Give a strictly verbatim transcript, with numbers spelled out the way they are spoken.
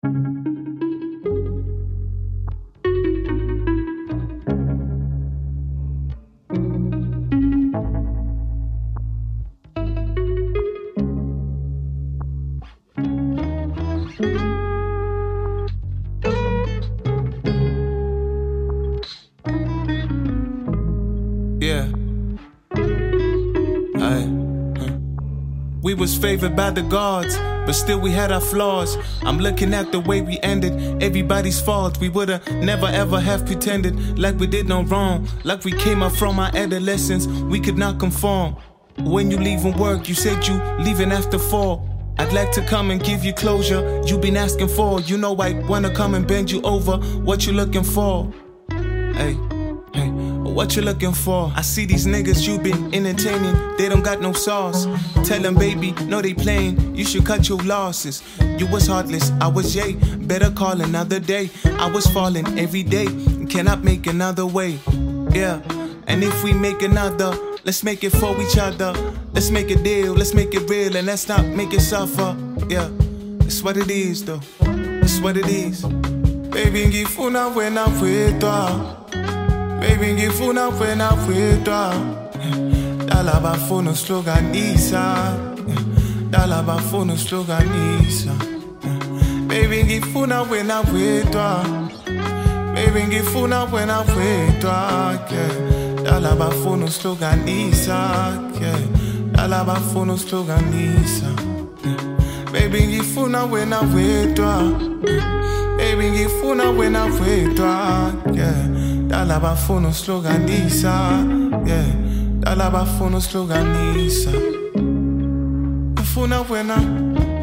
Yeah. Aye. Huh. We was favored by the gods, but still we had our flaws. I'm looking at the way we ended, everybody's fault. We would've never ever have pretended like we did no wrong, like we came up from our adolescence, we could not conform. When you leaving work, you said you leaving after four. I'd like to come and give you closure you been asking for. You know I wanna come and bend you over. What you looking for? Hey, hey, what you looking for? I see these niggas you been entertaining, they don't got no sauce. Tell them baby, no they playing, you should cut your losses. You was heartless, I was yay, better call another day. I was falling every day, cannot make another way. Yeah, and if we make another, let's make it for each other. Let's make a deal, let's make it real, and let's not make it suffer. Yeah, it's what it is though, it's what it is. Baby, ngifuna wena wetwa. Baby, ngifuna wena wetwa. Dala bafuna usihlukanisa. Dala bafuna usihlukanisa. Baby, ngifuna wena wetwa. Baby, ngifuna wena wetwa. Dala bafuna usihlukanisa. Dala bafuna usihlukanisa. Baby, ngifuna wena wetwa. Baby, ngifuna wena wetwa. Yeah. Dala bafuna usihlukanisa. Yeah. Dala bafuna usihlukanisa. Ngifuna wena.